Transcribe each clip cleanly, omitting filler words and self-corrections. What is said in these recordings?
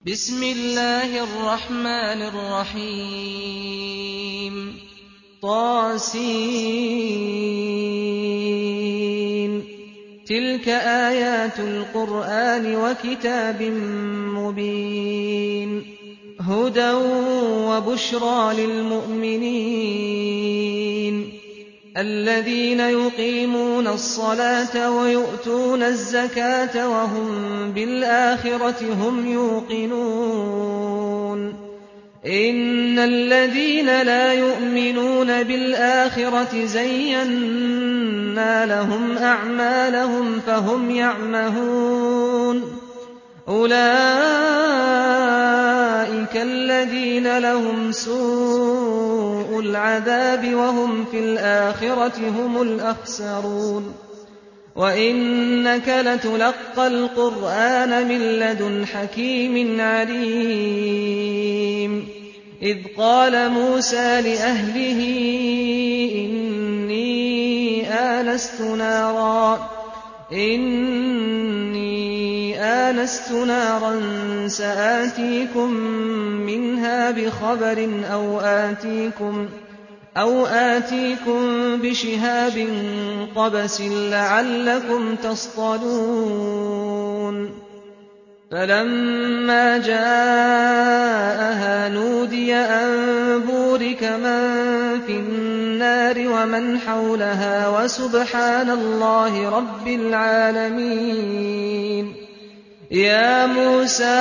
بسم الله الرحمن الرحيم طسم تلك آيات القرآن وكتاب مبين هدى وبشرى للمؤمنين الذين يقيمون الصلاة ويؤتون الزكاة وهم بالآخرة هم يوقنون إن الذين لا يؤمنون بالآخرة زينا لهم أعمالهم فهم يعمهون أولئك الذين لهم سوء العذاب وهم في الآخرة هم الأخسرون وإنك لتلقى القرآن من لدن حكيم عليم إذ قال موسى لأهله إني آنست نارا سآتيكم منها بخبر أو آتيكم بشهاب قبس لعلكم تصطلون فلما جاءها نودي أن بورك من في النار ومن حولها وسبحان الله رب العالمين يا موسى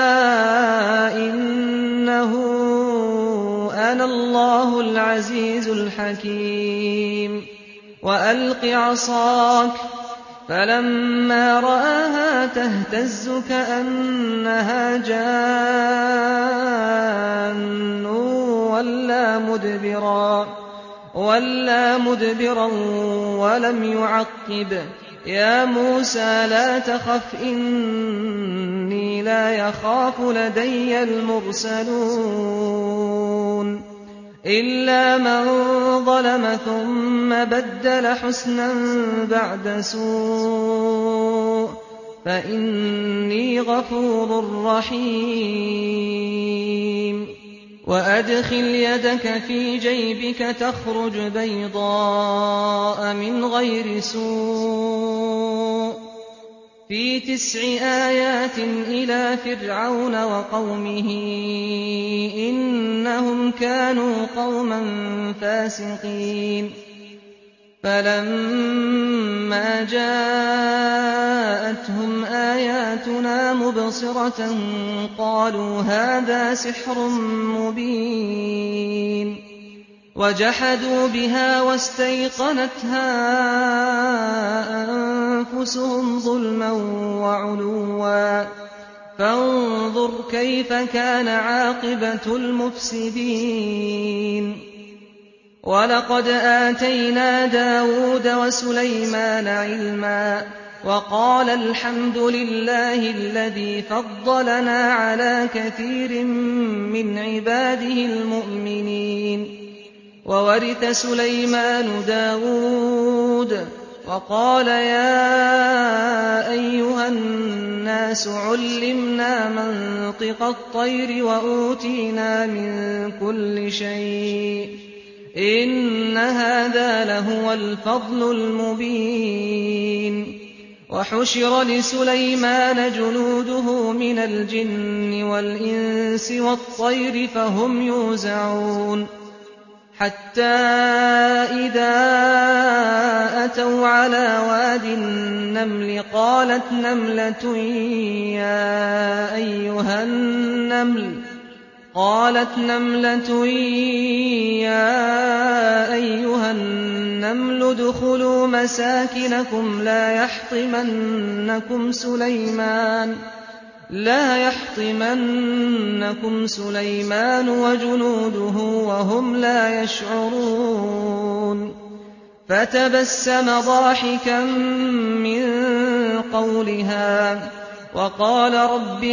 إنه أنا الله العزيز الحكيم وألق عصاك فلما رآها تهتز كأنها جان ولا مدبرا ولم يعقب يا موسى لا تخف إني لا يخاف لدي المرسلون إلا من ظلم ثم بدل حسنا بعد سوء فإني غفور رحيم وأدخل يدك في جيبك تخرج بيضاء من غير سوء في 9 آيات إلى فرعون وقومه إنهم كانوا قوما فاسقين فلما جاءتهم آياتنا مبصرة قالوا هذا سحر مبين وجحدوا بها واستيقنتها أنفسهم ظلما وعلوا فانظر كيف كان عاقبة المفسدين ولقد آتينا داود وسليمان علما وقال الحمد لله الذي فضلنا على كثير من عباده المؤمنين وورث سليمان داود وقال يا أيها الناس علمنا منطق الطير وأوتينا من كل شيء إن هذا لهو الفضل المبين وحشر لسليمان جنوده من الجن والإنس والطير فهم يوزعون حتى إذا أتوا على واد النمل قالت نملة يا أيها النمل ادخلوا مساكنكم لا يحطمنكم سليمان وجنوده وهم لا يشعرون فتبسم ضاحكا من قولها وقال رب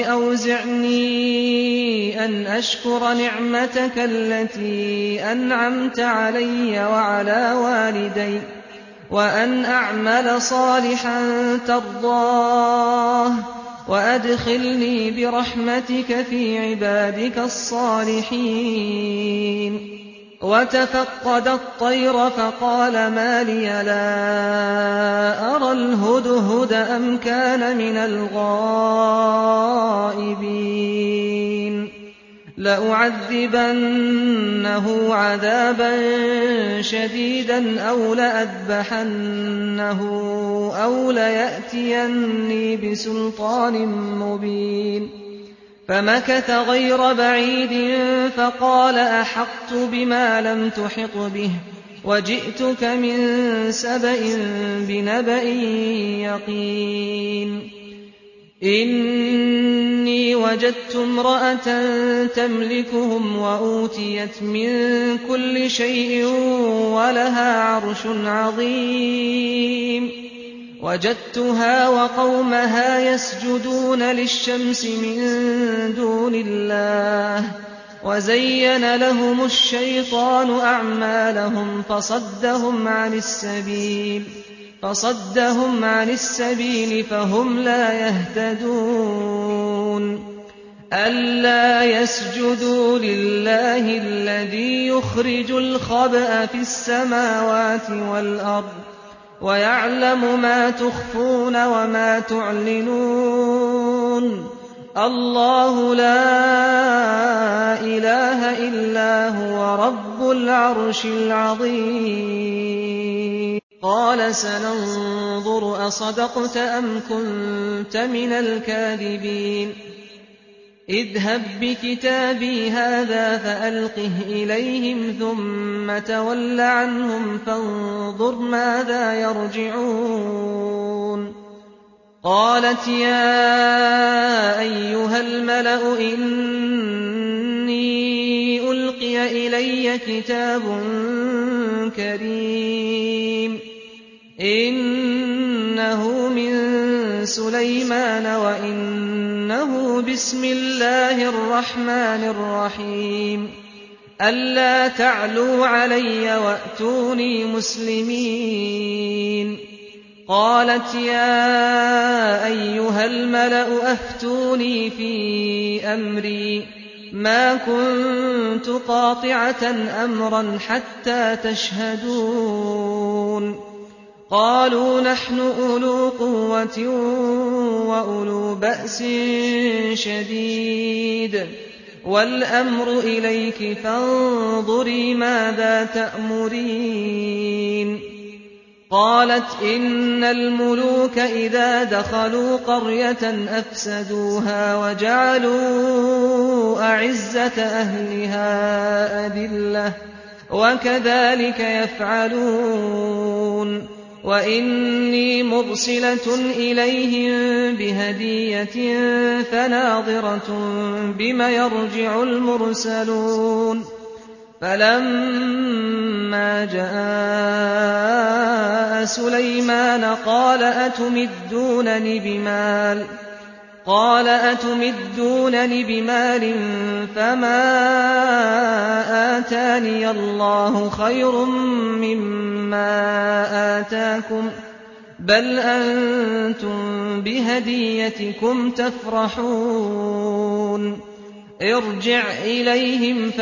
أوزعني أن أشكر نعمتك التي أنعمت علي وعلى والدي وأن أعمل صالحا ترضاه وأدخلني برحمتك في عبادك الصالحين. وتفقد الطير فقال ما لي لا أرى الهدهد أم كان من الغائبين لأعذبنه عذابا شديدا أو لأذبحنه أو ليأتيني بسلطان مبين. فمكث غير بعيد فقال أحطت بما لم تحط به وجئتك من سبأ بنبأ يقين. إني وجدت امرأة تملكهم وأوتيت من كل شيء ولها عرش عظيم. وجدتها وقومها يسجدون للشمس من دون الله وزين لهم الشيطان أعمالهم فصدهم عن السبيل فهم لا يهتدون. ألا يسجدوا لله الذي يخرج الخبأ في السماوات والأرض ويعلم ما تخفون وما تعلنون. الله لا إله إلا هو رب العرش العظيم. قال سننظر أصدقت أم كنت من الكاذبين. اذهب بكتابي هذا فألقه إليهم ثم تول عنهم فانظر ماذا يرجعون. قالت يا أيها الملأ إني ألقي إلي كتاب كريم إنه من سليمان وإنه بسم الله الرحمن الرحيم. ألا تعلوا علي وأتوني مسلمين. قالت يا أيها الملأ أفتوني في أمري ما كنت قاطعة أمرا حتى تشهدون. قالوا نحن أولو قوة وأولو بأس شديد والأمر إليك فانظري ماذا تأمرين. قالت إن الملوك إذا دخلوا قرية أفسدوها وجعلوا أعزة أهلها أذلة وكذلك يفعلون. وإني مرسلة إليهم بهدية فناظرة بم يرجع المرسلون. فلما جاء سليمان قال أتمدونني بمال فما آتاني الله خير مما آتاكم بل أنتم بهديتكم تفرحون. ارجع إليهم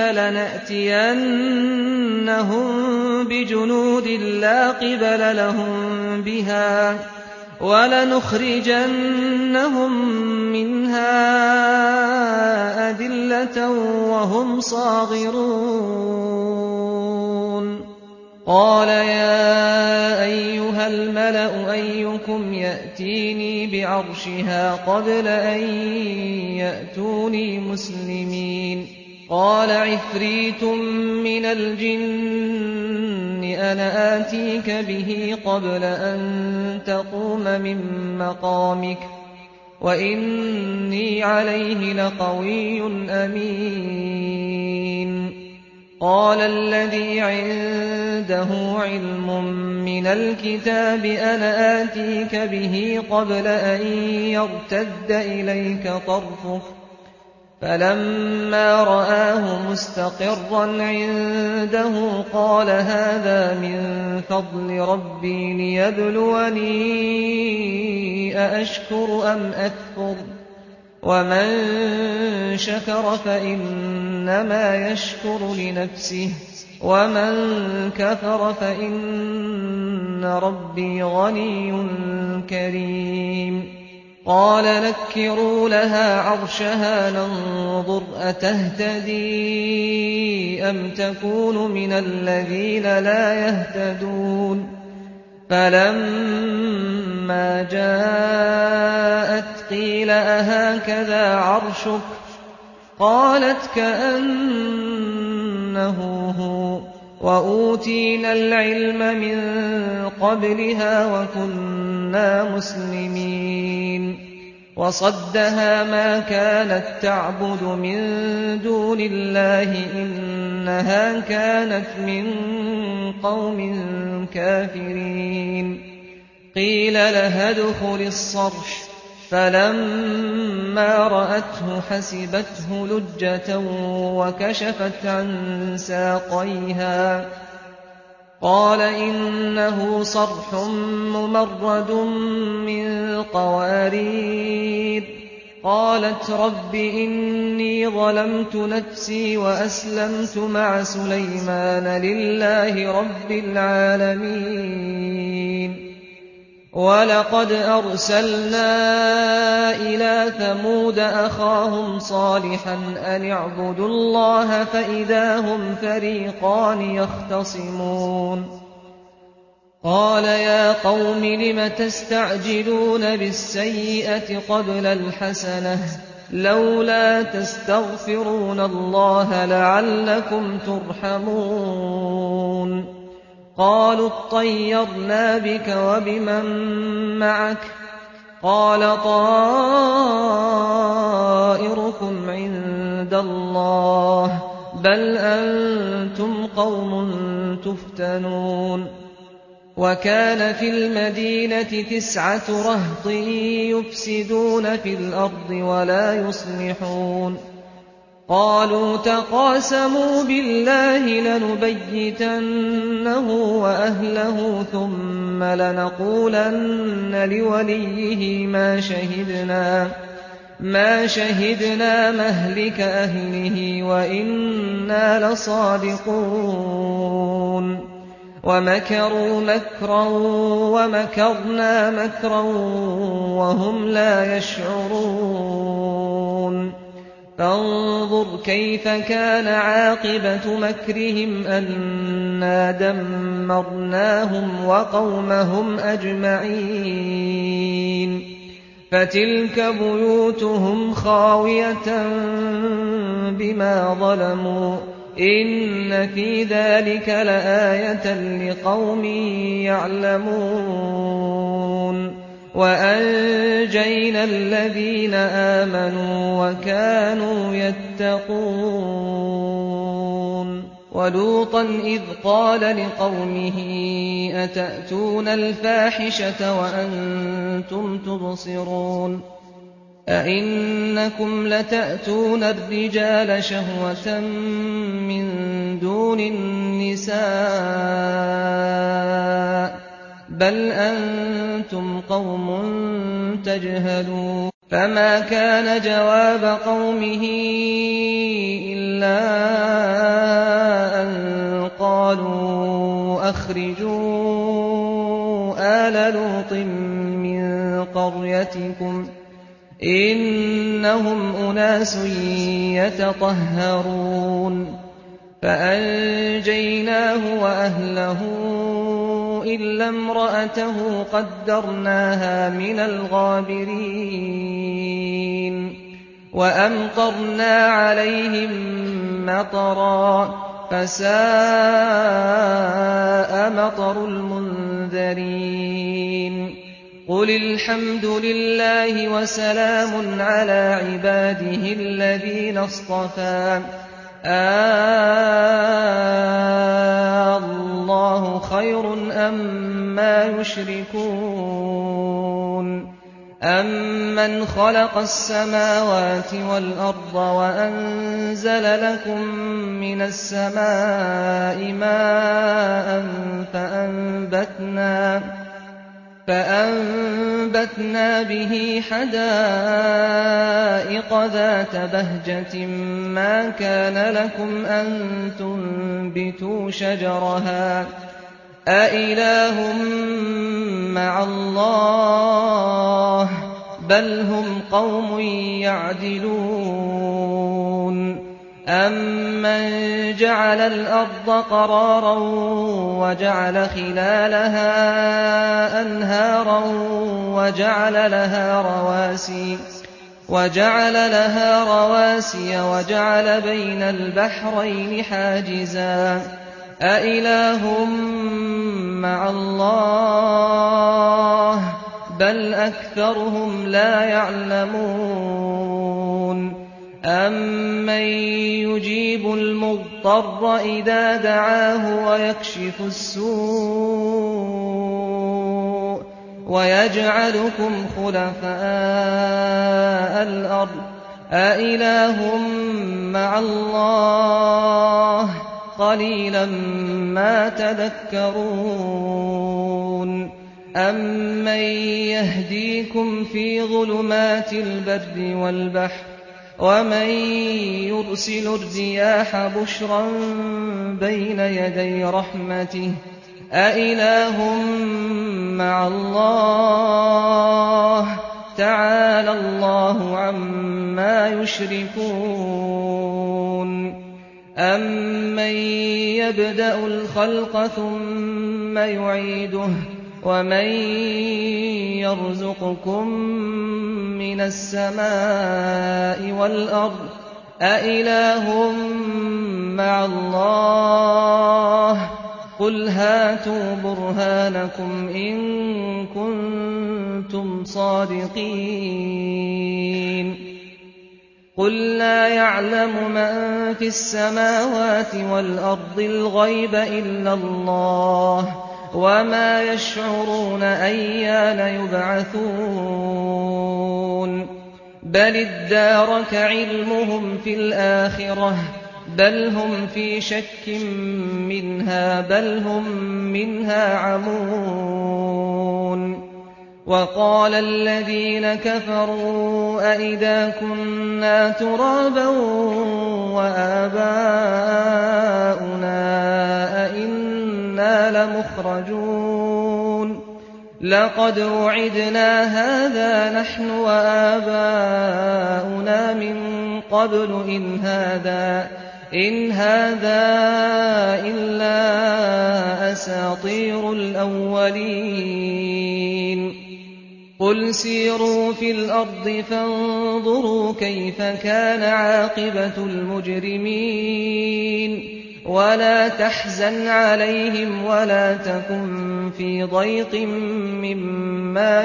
فلنأتينهم بجنود لا قبل لهم بها ولنخرجنهم منها أذلة وهم صاغرون. قال يا أيها الملأ أيكم يأتيني بعرشها قبل أن يأتوني مسلمين. قال عفريت من الجن أنا آتيك به قبل أن تقوم من مقامك وإني عليه لقوي أمين. قال الذي عنده علم من الكتاب أنا آتيك به قبل أن يرتد إليك طرفك فلما رآه مستقرا عنده قال هذا من فضل ربي ليبلوني أأشكر أم أكفر وَمَن شَكَرَ فَإِنَّمَا يَشْكُرُ لِنَفْسِهِ وَمَن كَفَرَ فَإِنَّ رَبِّي غَنِيٌّ كَرِيمٌ قَالَ نَكِّرُوا لَهَا عَرْشَهَا نَنظُرْ أَتَهْتَدِي أَمْ تَكُونُ مِنَ الَّذِينَ لَا يَهْتَدُونَ فَلَمَّا جَاءَتْ قِيلَ أَهَٰكَذَا عَرْشُكِ ۖ قَالَتْ كَأَنَّهُ هُوَ ۚ وَأُوتِينَا الْعِلْمَ مِن قَبْلِهَا وَكُنَّا مُسْلِمِينَ وَصَدَّهَا مَا كَانَت تَّعْبُدُ مِن دُونِ اللَّهِ ۖ إِنَّهَا كَانَتْ مِن قَوْمٍ كَافِرِينَ قِيلَ لَهَا ادْخُلِي الصَّرْحَ ۖ فَلَمَّا رَأَتْهُ حَسِبَتْهُ لُجَّةً وَكَشَفَتْ عَن سَاقَيْهَا ۚ قَالَ إِنَّهُ صَرْحٌ مُّمَرَّدٌ مِّن قَوَارِيرَ قَالَتْ رَبِّ إِنِّي ظَلَمْتُ نَفْسِي وَأَسْلَمْتُ مَعَ سُلَيْمَانَ لِلَّهِ رَبِّ الْعَالَمِينَ وَلَقَدْ أَرْسَلْنَا إِلَىٰ ثَمُودَ أَخَاهُمْ صَالِحًا أَنِ اعْبُدُوا اللَّهَ فَإِذَا هُمْ فَرِيقَانِ يَخْتَصِمُونَ قَالَ يَا قَوْمِ لِمَ تَسْتَعْجِلُونَ بِالسَّيِّئَةِ قَبْلَ الْحَسَنَةِ ۖ لَوْلَا تَسْتَغْفِرُونَ اللَّهَ لَعَلَّكُمْ تُرْحَمُونَ قَالُوا اطَّيَّرْنَا بِكَ وَبِمَن مَّعَكَ ۚ قَالَ طَائِرُكُمْ عِندَ اللَّهِ ۖ بَلْ أَنتُمْ قَوْمٌ تُفْتَنُونَ وَكَانَ فِي الْمَدِينَةِ 9 رَهْطٍ يُفْسِدُونَ فِي الْأَرْضِ وَلَا يُصْلِحُونَ قَالُوا تَقَاسَمُوا بِاللَّهِ لَنُبَيِّتَنَّهُ وَأَهْلَهُ ثُمَّ لَنَقُولَنَّ لِوَلِيِّهِ مَا شَهِدْنَا مَهْلِكَ أَهْلِهِ وَإِنَّا لَصَادِقُونَ وَمَكَرُوا مَكْرًا وَمَكَرْنَا مَكْرًا وَهُمْ لَا يَشْعُرُونَ فَانظُرْ كَيْفَ كَانَ عَاقِبَةُ مَكْرِهِمْ أَنَّا دَمَّرْنَاهُمْ وَقَوْمَهُمْ أَجْمَعِينَ فَتِلْكَ بُيُوتُهُمْ خَاوِيَةً بِمَا ظَلَمُوا ۗ إِنَّ فِي ذَٰلِكَ لَآيَةً لِّقَوْمٍ يَعْلَمُونَ وَأَنجَيْنَا الَّذِينَ آمَنُوا وَكَانُوا يَتَّقُونَ وَلُوطًا إِذْ قَالَ لِقَوْمِهِ أَتَأْتُونَ الْفَاحِشَةَ وَأَنتُمْ تُبْصِرُونَ أَئِنَّكُمْ لَتَأْتُونَ الرِّجَالَ شَهْوَةً مِّن دُونِ النِّسَاءِ ۚ بَلْ أَنتُمْ قَوْمٌ تَجْهَلُونَ فَمَا كَانَ جَوَابَ قَوْمِهِ إِلَّا أَن قَالُوا أَخْرِجُوا آلَ لُوطٍ مِّن قَرْيَتِكُمْ ۖ إِنَّهُمْ أُنَاسٌ يَتَطَهَّرُونَ فَأَنجَيْنَاهُ وَأَهْلَهُ إِلَّا امْرَأَتَهُ قَدَّرْنَاهَا مِنَ الْغَابِرِينَ وَأَمْطَرْنَا عَلَيْهِم مَّطَرًا ۖ فَسَاءَ مَطَرُ الْمُنذَرِينَ قُلِ الْحَمْدُ لِلَّهِ وَسَلَامٌ عَلَىٰ عِبَادِهِ الَّذِينَ اصْطَفَىٰ اللَّهُ خَيْرٌ أَمَّا يُشْرِكُونَ أَمَّنْ خَلَقَ السَّمَاوَاتِ وَالْأَرْضَ وَأَنزَلَ لَكُم مِّنَ السَّمَاءِ مَاءً فَأَنبَتْنَا بِهِ حَدَائِقَ ذَاتَ بَهْجَةٍ مَّا كَانَ لَكُمْ أَن تُنبِتُوا شَجَرَهَا ۗ أَإِلَٰهٌ مَّعَ اللَّهِ ۚ بَلْ هُمْ قَوْمٌ يَعْدِلُونَ أَمَّن جَعَلَ الْأَرْضَ قَرَارًا وَجَعَلَ خِلَالَهَا أَنْهَارًا وَجَعَلَ لَهَا رَوَاسِيَ وَجَعَلَ بَيْنَ الْبَحْرَيْنِ حَاجِزًا ۗ أَإِلَٰهٌ مَّعَ اللَّهِ ۚ بَلْ أَكْثَرُهُمْ لَا يَعْلَمُونَ أَمَّن يُجِيبُ الْمُضْطَرَّ إِذَا دَعَاهُ وَيَكْشِفُ السُّوءَ وَيَجْعَلُكُمْ خُلَفَاءَ الْأَرْضِ ۗ أَإِلَٰهٌ مَّعَ اللَّهِ ۚ قَلِيلًا مَّا تَذَكَّرُونَ أَمَّن يَهْدِيكُمْ فِي ظُلُمَاتِ الْبَرِّ وَالْبَحْرِ وَمَن يُرْسِلُ الرِّيَاحَ بُشْرًا بَيْنَ يَدَيْ رَحْمَتِهِ ۗ أَإِلَٰهٌ مَّعَ اللَّهِ ۚ تَعَالَى اللَّهُ عَمَّا يُشْرِكُونَ أَمَّن يَبْدَأُ الْخَلْقَ ثُمَّ يُعِيدُهُ وَمَن يَرْزُقُكُم مِّنَ السَّمَاءِ وَالْأَرْضِ ۗ أَإِلَٰهٌ مَّعَ اللَّهِ ۚ قُلْ هَاتُوا بُرْهَانَكُمْ إِن كُنتُمْ صَادِقِينَ قُل لَّا يَعْلَمُ مَن فِي السَّمَاوَاتِ وَالْأَرْضِ الْغَيْبَ إِلَّا اللَّهُ ۚ وَمَا يَشْعُرُونَ أَيَّانَ يُبْعَثُونَ بَلِ ادَّارَكَ عِلْمُهُمْ فِي الْآخِرَةِ ۚ بَلْ هُمْ فِي شَكٍّ مِّنْهَا بَلْ هُم مِّنْهَا عَمُونَ وَقَالَ الَّذِينَ كَفَرُوا أَإِذَا كُنَّا تُرَابًا وَآبَاؤُنَا أَإِنَّا لَمُخْرَجُونَ لَقَدْ وُعِدْنَا هَٰذَا نَحْنُ وَآبَاؤُنَا مِن قَبْلُ إِنْ هَٰذَا إِلَّا أَسَاطِيرُ الْأَوَّلِينَ قُلْ سِيرُوا فِي الْأَرْضِ فَانظُرُوا كَيْفَ كَانَ عَاقِبَةُ الْمُجْرِمِينَ وَلَا تَحْزَنْ عَلَيْهِمْ وَلَا تَكُن فِي ضَيْقٍ مِّمَّا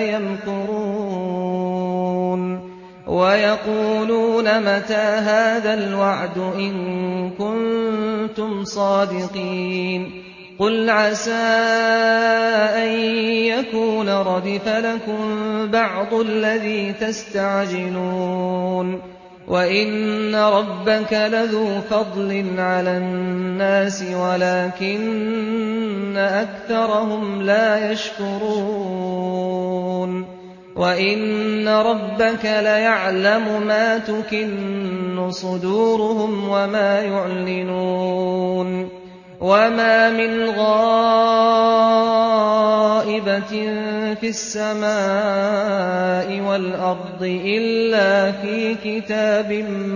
يَمْكُرُونَ وَيَقُولُونَ مَتَىٰ هَٰذَا الْوَعْدُ إِن كُنتُمْ صَادِقِينَ قُلْ عَسَىٰ أَن يَكُونَ رَدِفَ لَكُم بَعْضُ الَّذِي تَسْتَعْجِلُونَ وَإِنَّ رَبَّكَ لَذُو فَضْلٍ عَلَى النَّاسِ وَلَٰكِنَّ أَكْثَرَهُمْ لَا يَشْكُرُونَ وَإِنَّ رَبَّكَ لَيَعْلَمُ مَا تُكِنُّ صُدُورُهُمْ وَمَا يُعْلِنُونَ وَمَا مِنْ غَائِبَةٍ فِي السَّمَاءِ وَالْأَرْضِ إِلَّا فِي كِتَابٍ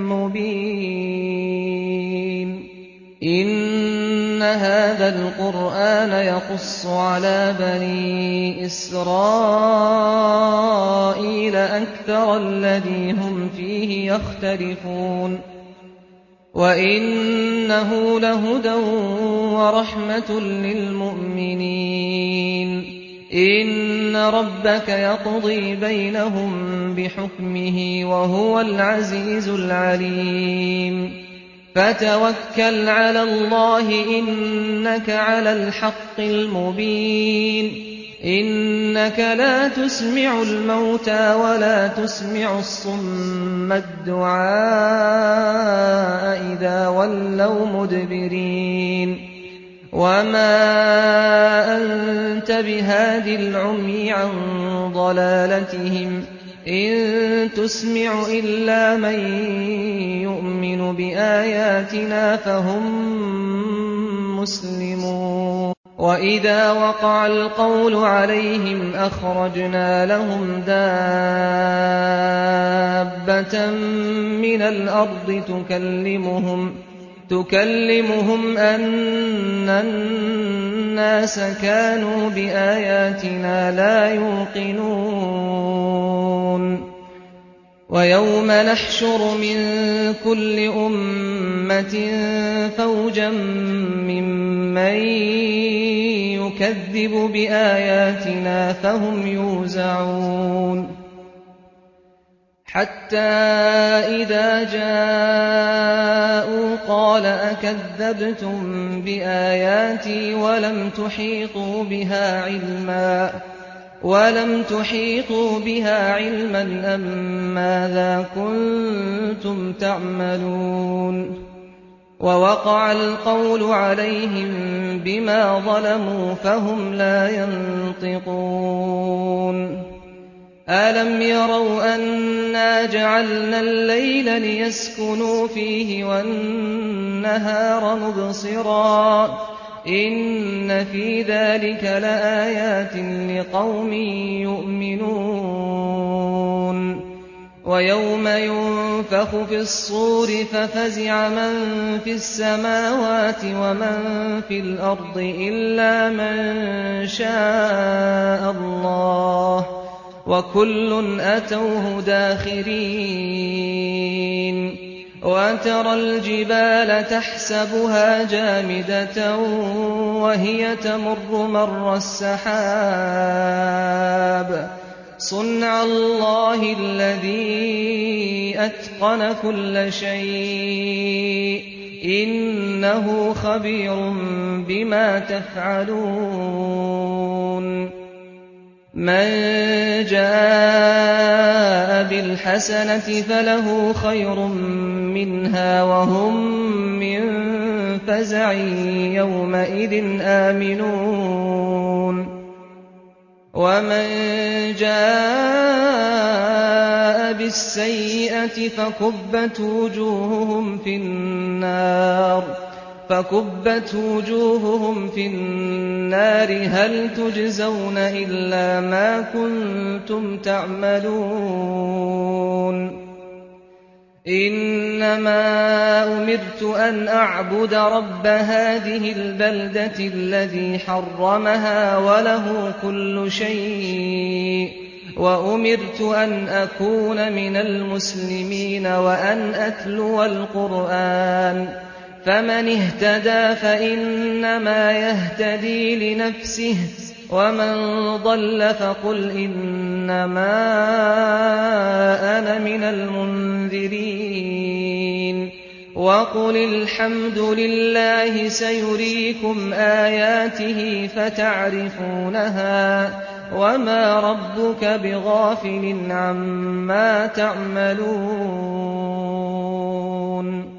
مُّبِينٍ إِنَّ هَٰذَا الْقُرْآنَ يَقُصُّ عَلَىٰ بَنِي إِسْرَائِيلَ أَكْثَرَ الَّذِي هُمْ فِيهِ يَخْتَلِفُونَ وَإِنَّهُ لَهُدًى وَرَحْمَةٌ لِّلْمُؤْمِنِينَ إِنَّ رَبَّكَ يَقْضِي بَيْنَهُم بِحُكْمِهِ وَهُوَ الْعَزِيزُ الْعَلِيمُ فَتَوَكَّلْ عَلَى اللَّهِ إِنَّكَ عَلَى الْحَقِّ الْمُبِينِ إِنَّكَ لَا تُسْمِعُ الْمَوْتَىٰ وَلَا تُسْمِعُ الصُّمَّ الدُّعَاءَ إِذَا وَلَّوْا مُدْبِرِينَ وَمَا أَنتَ بِهَادِ الْعُمْيِ عَن ضَلَالَتِهِمْ ۖ إِن تُسْمِعُ إِلَّا مَن يُؤْمِنُ بِآيَاتِنَا فَهُم مُّسْلِمُونَ وَإِذَا وَقَعَ الْقَوْلُ عَلَيْهِمْ أَخْرَجْنَا لَهُمْ دَابَّةً مِّنَ الْأَرْضِ تُكَلِّمُهُمْ أَنَّ النَّاسَ كَانُوا بِآيَاتِنَا لَا يُوقِنُونَ وَيَوْمَ نَحْشُرُ مِن كُلِّ أُمَّةٍ فَوْجًا مِّمَّن يُكَذِّبُ بِآيَاتِنَا فَهُمْ يُوزَعُونَ حَتَّىٰ إِذَا جَاءُوا قَالَ أَكَذَّبْتُم بِآيَاتِي وَلَمْ تُحِيطُوا بِهَا عِلْمًا أَم مَّاذَا كُنتُمْ تَعْمَلُونَ وَوَقَعَ الْقَوْلُ عَلَيْهِم بِمَا ظَلَمُوا فَهُمْ لَا ينطقون أَلَمْ يَرَوْا أَنَّا جَعَلْنَا اللَّيْلَ لِيَسْكُنُوا فِيهِ وَالنَّهَارَ مُبْصِرًا ۚ إِنَّ فِي ذَٰلِكَ لَآيَاتٍ لِّقَوْمٍ يُؤْمِنُونَ وَيَوْمَ يُنفَخُ فِي الصُّورِ فَفَزِعَ مَن فِي السَّمَاوَاتِ وَمَن فِي الْأَرْضِ إِلَّا مَن شَاءَ اللَّهُ ۖ وَكُلٌّ أَتَوْهُ دَاخِرِينَ وَتَرَى الْجِبَالَ تَحْسَبُهَا جَامِدَةً وَهِيَ تَمُرُّ مَرَّ السَّحَابِ ۚ صُنْعَ اللَّهِ الَّذِي أَتْقَنَ كُلَّ شَيْءٍ ۚ إِنَّهُ خَبِيرٌ بِمَا تَفْعَلُونَ مَن جَاءَ بِالْحَسَنَةِ فَلَهُ خَيْرٌ مِّنْهَا وَهُم مِّن فَزَعٍ يَوْمَئِذٍ آمِنُونَ وَمَن جَاءَ بِالسَّيِّئَةِ فَكُبَّتْ وُجُوهُهُمْ فِي النَّارِ هَلْ تُجْزَوْنَ إِلَّا مَا كُنتُمْ تَعْمَلُونَ إِنَّمَا أُمِرْتُ أَنْ أَعْبُدَ رَبَّ هَٰذِهِ الْبَلْدَةِ الَّذِي حَرَّمَهَا وَلَهُ كُلُّ شَيْءٍ ۖ وَأُمِرْتُ أَنْ أَكُونَ مِنَ الْمُسْلِمِينَ وَأَنْ أَتْلُوَ الْقُرْآنَ ۖ فَمَنِ اهْتَدَىٰ فَإِنَّمَا يَهْتَدِي لِنَفْسِهِ ۖ وَمَن ضَلَّ فَقُلْ إِنَّمَا أَنَا مِنَ الْمُنذِرِينَ وَقُلِ الْحَمْدُ لِلَّهِ سَيُرِيكُمْ آيَاتِهِ فَتَعْرِفُونَهَا ۚ وَمَا رَبُّكَ بِغَافِلٍ عَمَّا تَعْمَلُونَ